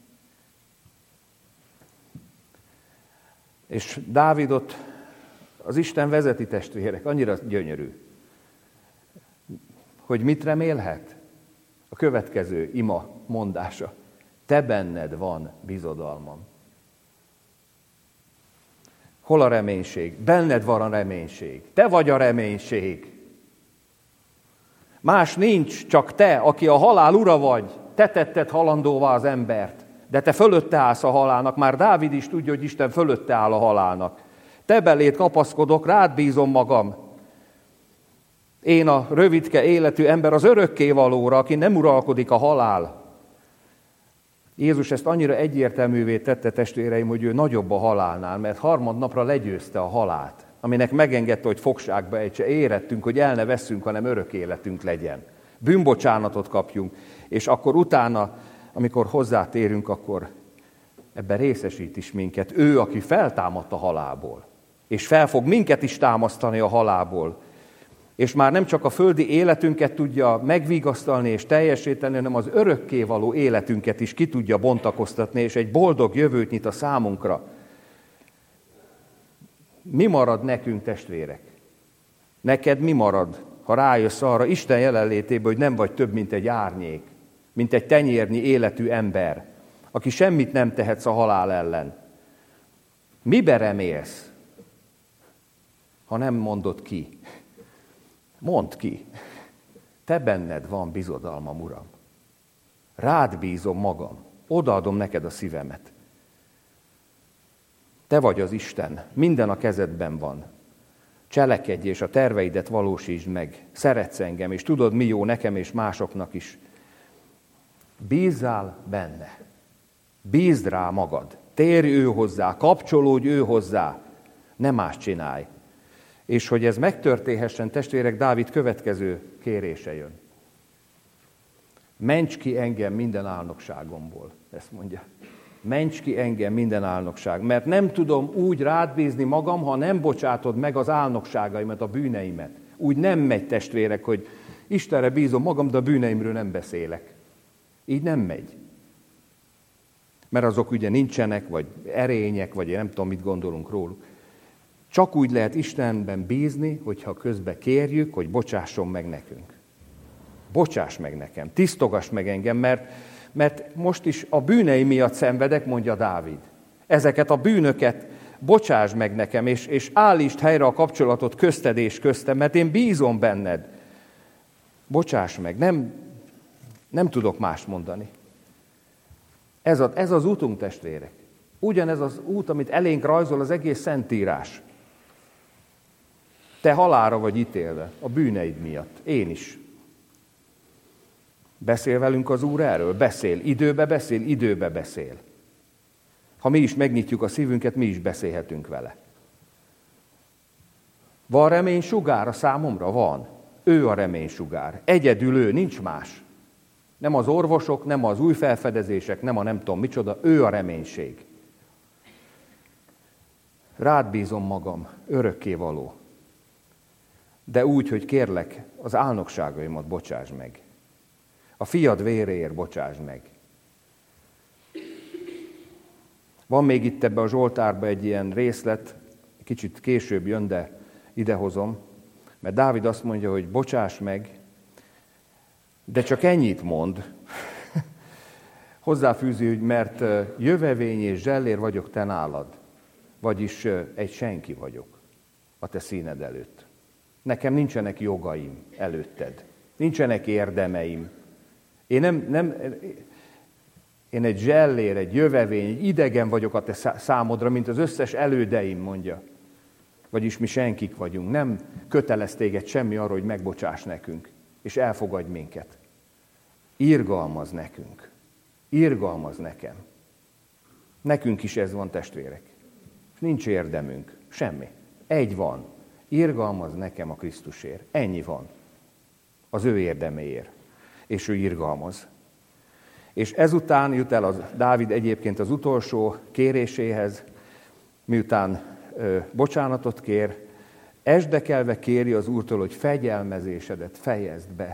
És Dávidot az Isten vezeti, testvérek, annyira gyönyörű, hogy mit remélhet? A következő ima mondása. Te benned van bizodalmam. Hol a reménység? Benned van a reménység. Te vagy a reménység. Más nincs, csak te, aki a halál ura vagy. Te tetted halandóvá az embert, de te fölötte állsz a halálnak. Már Dávid is tudja, hogy Isten fölötte áll a halálnak. Te belét kapaszkodok, rád bízom magam. Én a rövidke életű ember az örökkévalóra, aki nem uralkodik a halál. Jézus ezt annyira egyértelművé tette, testvéreim, hogy ő nagyobb a halálnál, mert harmadnapra legyőzte a halált, aminek megengedte, hogy fogságba ejtse. Érettünk, hogy el ne vesszünk, hanem örök életünk legyen. Bűnbocsánatot kapjunk, és akkor utána, amikor hozzátérünk, akkor ebben részesít is minket. Ő, aki feltámadt a halálból, és fel fog minket is támasztani a halálból. És már nem csak a földi életünket tudja megvigasztalni és teljesíteni, hanem az örökkévaló életünket is ki tudja bontakoztatni, és egy boldog jövőt nyit a számunkra. Mi marad nekünk, testvérek? Neked mi marad, ha rájössz arra Isten jelenlétében, hogy nem vagy több, mint egy árnyék, mint egy tenyérnyi életű ember, aki semmit nem tehetsz a halál ellen? Mibe remélsz, ha nem mondod ki? Mondd ki, te benned van bizodalmam, Uram. Rád bízom magam, odaadom neked a szívemet. Te vagy az Isten, minden a kezedben van. Cselekedj, és a terveidet valósítsd meg. Szeretsz engem, és tudod, mi jó nekem és másoknak is. Bízzál benne. Bízd rá magad. Térj ő hozzá, kapcsolódj ő hozzá. Ne más csinálj. És hogy ez megtörténhessen, testvérek, Dávid következő kérése jön. Ments ki engem minden álnokságomból, ezt mondja. Ments ki engem minden álnokság, mert nem tudom úgy rád bízni magam, ha nem bocsátod meg az álnokságaimat, a bűneimet. Úgy nem megy, testvérek, hogy Istenre bízom magam, de a bűneimről nem beszélek. Így nem megy. Mert azok ugye nincsenek, vagy erények, vagy én nem tudom, mit gondolunk róluk. Csak úgy lehet Istenben bízni, hogyha közben kérjük, hogy bocsásson meg nekünk. Bocsáss meg nekem, tisztogass meg engem, mert, mert most is a bűneim miatt szenvedek, mondja Dávid. Ezeket a bűnöket bocsáss meg nekem, és, és állítsd helyre a kapcsolatot közted és köztem, mert én bízom benned. Bocsáss meg, nem, nem tudok mást mondani. Ez, a, ez az útunk, testvérek. Ugyanez az út, amit elénk rajzol az egész Szentírás. Te halálra vagy ítélve a bűneid miatt. Én is. Beszél velünk az Úr erről? Beszél. Időbe beszél? Időbe beszél. Ha mi is megnyitjuk a szívünket, mi is beszélhetünk vele. Van reménysugár a számomra? Van. Ő a reménysugár. Egyedül ő, nincs más. Nem az orvosok, nem az új felfedezések, nem a nem tudom micsoda, ő a reménység. Rád bízom magam, örökkévaló. De úgy, hogy kérlek, az álnokságaimat bocsásd meg. A fiad véréért bocsásd meg. Van még itt ebbe a Zsoltárba egy ilyen részlet, kicsit később jön, de idehozom, mert Dávid azt mondja, hogy bocsáss meg, de csak ennyit mond. Hozzáfűzi, hogy mert jövevény és zsellér vagyok te nálad, vagyis egy senki vagyok a te színed előtt. Nekem nincsenek jogaim előtted, nincsenek érdemeim. Én nem, nem, én egy zsellér, egy jövevény, egy idegen vagyok a te számodra, mint az összes elődeim, mondja. Vagyis mi senkik vagyunk, nem kötelez téged semmi arra, hogy megbocsáss nekünk, és elfogadj minket. irgalmaz nekünk. Irgalmaz nekem. Nekünk is ez van, testvérek. Nincs érdemünk. Semmi. Egy van. Irgalmaz nekem a Krisztusért. Ennyi van. Az ő érdeméért. És ő irgalmaz. És ezután jut el az Dávid egyébként az utolsó kéréséhez, miután ö, bocsánatot kér, esdekelve kéri az Úrtól, hogy fegyelmezésedet fejezd be.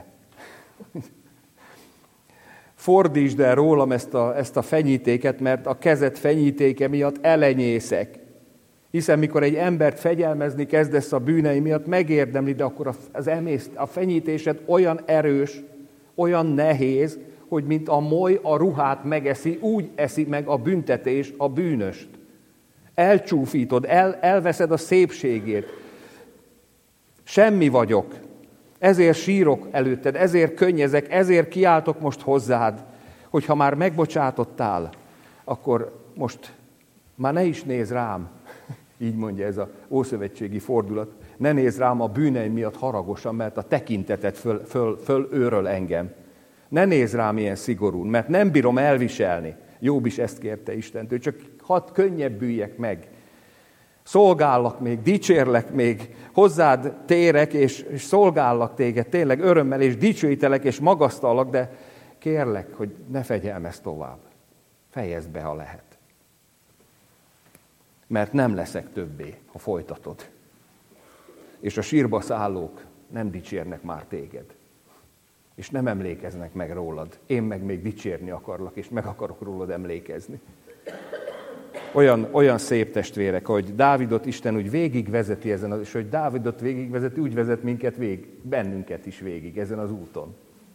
Fordítsd el rólam ezt a, ezt a fenyítéket, mert a kezed fenyítéke miatt elenyészek. Hiszen mikor egy embert fegyelmezni kezdesz a bűnei miatt, megérdemli, de akkor az emész, a fenyítésed olyan erős, olyan nehéz, hogy mint a moly a ruhát megeszi, úgy eszi meg a büntetés a bűnöst. Elcsúfítod, el, elveszed a szépségét. Semmi vagyok. Ezért sírok előtted, ezért könnyezek, ezért kiáltok most hozzád, hogy ha már megbocsátottál, akkor most már ne is nézz rám. Így mondja ez az ószövetségi fordulat. Ne nézz rám a bűneim miatt haragosan, mert a tekinteted föl, föl, föl őröl engem. Ne nézz rám ilyen szigorúan, mert nem bírom elviselni. Jobb is ezt kérte Istentől, csak hadd könnyebbüljek meg. Szolgállak még, dicsérlek még, hozzád térek, és, és szolgállak téged, tényleg örömmel, és dicsőítelek, és magasztallak, de kérlek, hogy ne fegyelmezz tovább. Fejezd be, ha lehet. Mert nem leszek többé, ha folytatod. És a sírba szállók nem dicsérnek már téged. És nem emlékeznek meg rólad. Én meg még dicsérni akarlak, és meg akarok rólad emlékezni. Olyan, olyan szép testvérek, hogy Dávidot Isten úgy végigvezeti ezen, az, és hogy Dávidot végigvezeti, úgy vezet minket végig, bennünket is végig ezen az úton.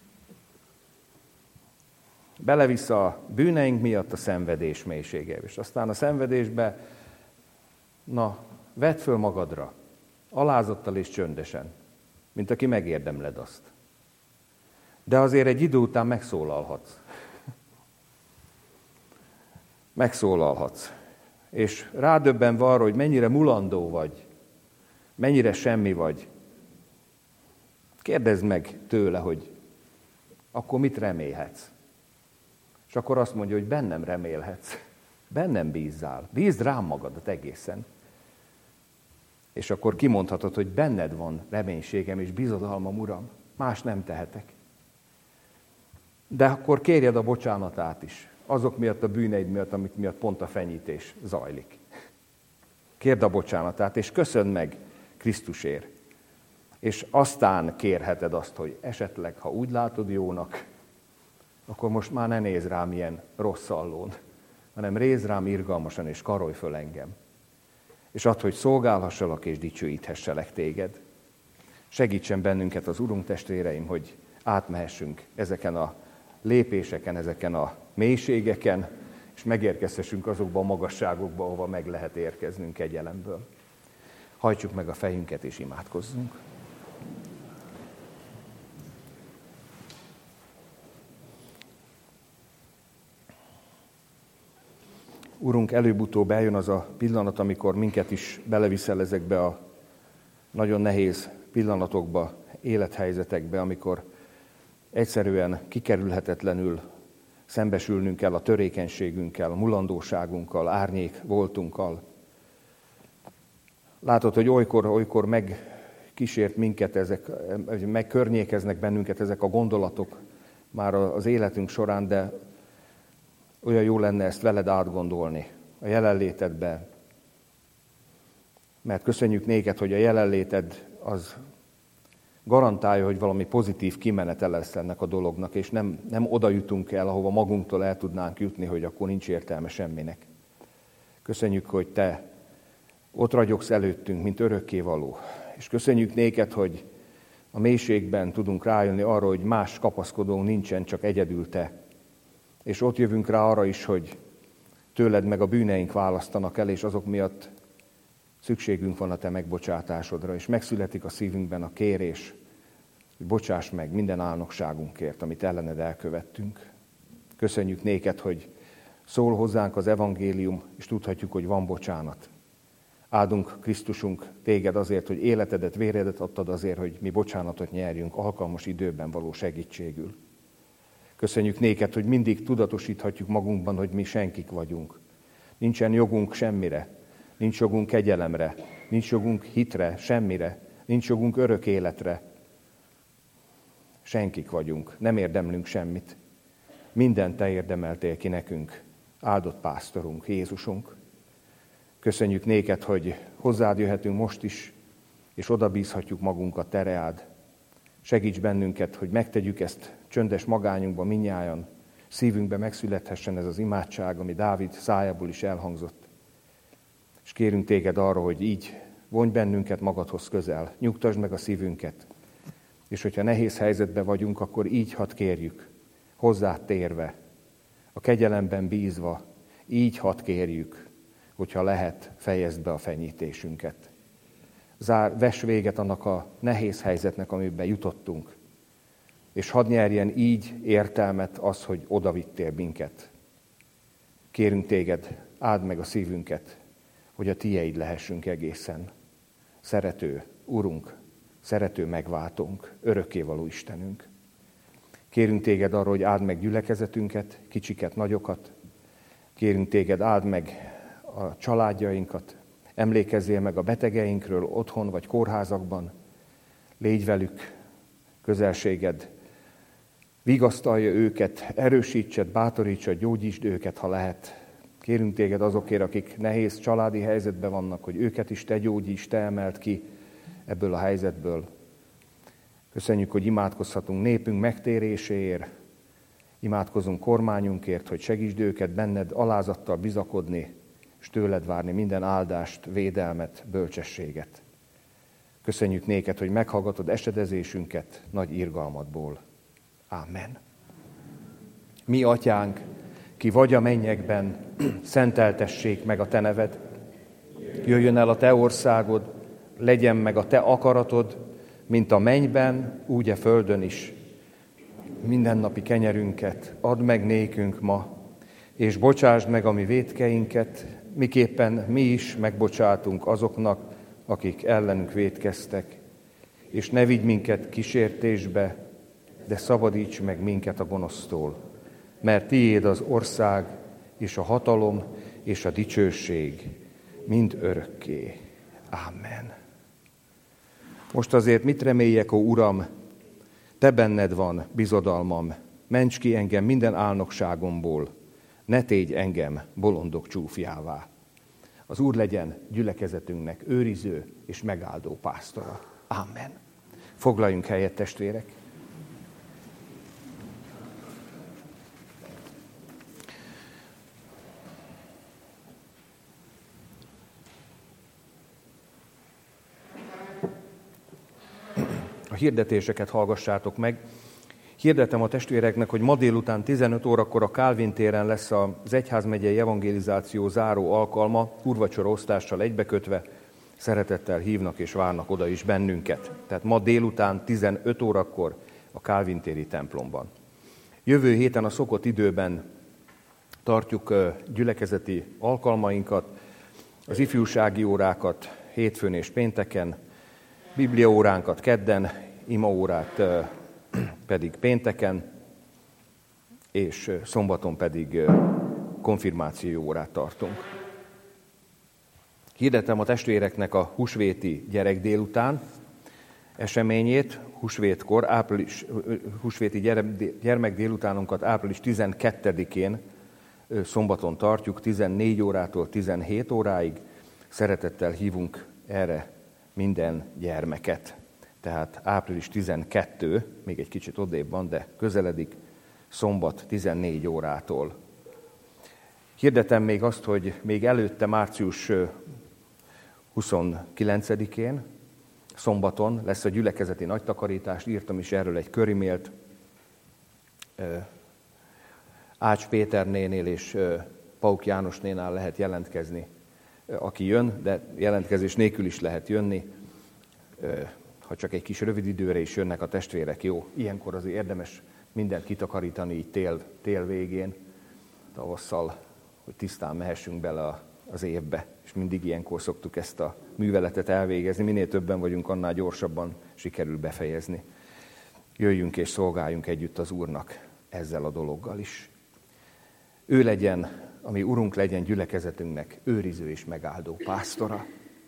Belevisz a bűneink miatt a szenvedés mélysége. És aztán a szenvedésbe, na, vedd föl magadra, alázattal és csöndesen, mint aki megérdemled azt. De azért egy idő után megszólalhatsz. Megszólalhatsz. És rádöbbenve arra, hogy mennyire mulandó vagy, mennyire semmi vagy, kérdezd meg tőle, hogy akkor mit remélhetsz. És akkor azt mondja, hogy bennem remélhetsz. Bennem bízzál. Bízd rám magadat egészen. És akkor kimondhatod, hogy benned van reménységem és bizodalmam, Uram. Más nem tehetek. De akkor kérjed a bocsánatát is. Azok miatt, a bűneid miatt, amik miatt pont a fenyítés zajlik. Kérd a bocsánatát, és köszönd meg Krisztusért. És aztán kérheted azt, hogy esetleg, ha úgy látod jónak, akkor most már ne nézz rám ilyen rossz szallón, hanem rézz rám irgalmasan, és karolj föl engem. És add, hogy szolgálhassalak, és dicsőíthesselek téged. Segítsen bennünket az Urunk, testvéreim, hogy átmehessünk ezeken a lépéseken, ezeken a mélységeken, és megérkezhessünk azokba a magasságokba, ahova meg lehet érkeznünk kegyelemből. Hajtsuk meg a fejünket, és imádkozzunk. Urunk, előbb-utóbb eljön az a pillanat, amikor minket is beleviszel ezekbe a nagyon nehéz pillanatokba, élethelyzetekbe, amikor egyszerűen kikerülhetetlenül szembesülnünk kell a törékenységünkkel, a mulandóságunkkal, árnyék voltunkkal. Látod, hogy olykor, olykor megkísért minket ezek, megkörnyékeznek bennünket ezek a gondolatok már az életünk során, de olyan jó lenne ezt veled átgondolni, a jelenlétedbe. Mert köszönjük néked, hogy a jelenléted az garantálja, hogy valami pozitív kimenetele lesz ennek a dolognak, és nem, nem oda jutunk el, ahova magunktól el tudnánk jutni, hogy akkor nincs értelme semminek. Köszönjük, hogy te ott ragyogsz előttünk, mint örökkévaló. És köszönjük néked, hogy a mélységben tudunk rájönni arra, hogy más kapaszkodónk nincsen, csak egyedül te. És ott jövünk rá arra is, hogy tőled meg a bűneink választanak el, és azok miatt szükségünk van a te megbocsátásodra, és megszületik a szívünkben a kérés, hogy bocsáss meg minden álnokságunkért, amit ellened elkövettünk. Köszönjük néked, hogy szól hozzánk az evangélium, és tudhatjuk, hogy van bocsánat. Áldunk Krisztusunk téged azért, hogy életedet, véredet adtad azért, hogy mi bocsánatot nyerjünk alkalmas időben való segítségül. Köszönjük néked, hogy mindig tudatosíthatjuk magunkban, hogy mi senkik vagyunk. Nincsen jogunk semmire, nincs jogunk kegyelemre, nincs jogunk hitre, semmire, nincs jogunk örök életre. Senkik vagyunk, nem érdemlünk semmit. Mindent te érdemeltél ki nekünk, áldott pásztorunk, Jézusunk. Köszönjük néked, hogy hozzád jöhetünk most is, és odabízhatjuk magunkat te reád. Segíts bennünket, hogy megtegyük ezt csöndes magányunkban mindnyájan, szívünkbe megszülethessen ez az imádság, ami Dávid szájából is elhangzott. És kérünk téged arra, hogy így vonj bennünket magadhoz közel, nyugtasd meg a szívünket, és hogyha nehéz helyzetben vagyunk, akkor így hadd kérjük, hozzád térve, a kegyelemben bízva, így hadd kérjük, hogyha lehet, fejezd be a fenyítésünket. Zár, vess véget annak a nehéz helyzetnek, amiben jutottunk, és hadd nyerjen így értelmet az, hogy odavittél minket. Kérünk téged, áld meg a szívünket, hogy a tieid lehessünk egészen. Szerető Urunk, szerető megváltónk, örökkévaló Istenünk. Kérünk téged arra, hogy áld meg gyülekezetünket, kicsiket, nagyokat. Kérünk téged, áld meg a családjainkat, emlékezzél meg a betegeinkről otthon vagy kórházakban, légy velük, közelséged, vigasztalja őket, erősítsed, bátorítsad, gyógyítsd őket, ha lehet. Kérünk téged azokért, akik nehéz családi helyzetben vannak, hogy őket is te gyógyíts, te emeld ki ebből a helyzetből. Köszönjük, hogy imádkozhatunk népünk megtéréséért, imádkozunk kormányunkért, hogy segítsd őket benned alázattal bizakodni, és tőled várni minden áldást, védelmet, bölcsességet. Köszönjük néked, hogy meghallgatod esedezésünket nagy irgalmadból. Ámen. Mi atyánk, ki vagy a mennyekben, szenteltessék meg a te neved. Jöjjön el a te országod, legyen meg a te akaratod, mint a mennyben, úgy a földön is. Mindennapi kenyerünket add meg nékünk ma, és bocsásd meg a mi vétkeinket, miképpen mi is megbocsátunk azoknak, akik ellenünk vétkeztek. És ne vigy minket kísértésbe, de szabadíts meg minket a gonosztól. Mert tiéd az ország, és a hatalom, és a dicsőség, mind örökké. Ámen. Most azért mit reméljek, ó Uram, te benned van bizodalmam, ments ki engem minden álnokságomból, ne tégy engem bolondok csúfjává. Az Úr legyen gyülekezetünknek őriző és megáldó pásztora. Amen. Foglaljunk helyet, testvérek! A hirdetéseket hallgassátok meg. Hirdetem a testvéreknek, hogy ma délután tizenöt órakor a Kálvin téren lesz az egyházmegyei evangelizáció záró alkalma, úrvacsora osztással egybekötve. Szeretettel hívnak és várnak oda is bennünket. Tehát ma délután tizenöt órakor a Kálvin téri templomban. Jövő héten a szokott időben tartjuk gyülekezeti alkalmainkat, az ifjúsági órákat hétfőn és pénteken, bibliaóránkat kedden, imaórát pedig pénteken, és szombaton pedig konfirmáció órát tartunk. Hirdetem a testvéreknek a húsvéti gyerek délután eseményét, húsvétkor, április, húsvéti gyermek délutánunkat április tizenkettedikén szombaton tartjuk, tizennégy órától tizenhét óráig. Szeretettel hívunk erre minden gyermeket. Tehát április tizenkettő, még egy kicsit odébb van, de közeledik, szombat tizennégy órától. Hirdetem még azt, hogy még előtte március huszonkilencedikén, szombaton lesz a gyülekezeti nagytakarítás, írtam is erről egy körimélt, Ács Péternénél és Pauk Jánosnénál lehet jelentkezni, aki jön, de jelentkezés nélkül is lehet jönni, ha csak egy kis rövid időre is jönnek a testvérek, jó. Ilyenkor azért érdemes mindent kitakarítani így tél, tél végén, tavasszal, hogy tisztán mehessünk bele az évbe, és mindig ilyenkor szoktuk ezt a műveletet elvégezni. Minél többen vagyunk, annál gyorsabban sikerül befejezni. Jöjjünk és szolgáljunk együtt az Úrnak. ezzel a dologgal is. Ő legyen, ami Urunk legyen gyülekezetünknek őriző és megáldó pásztora.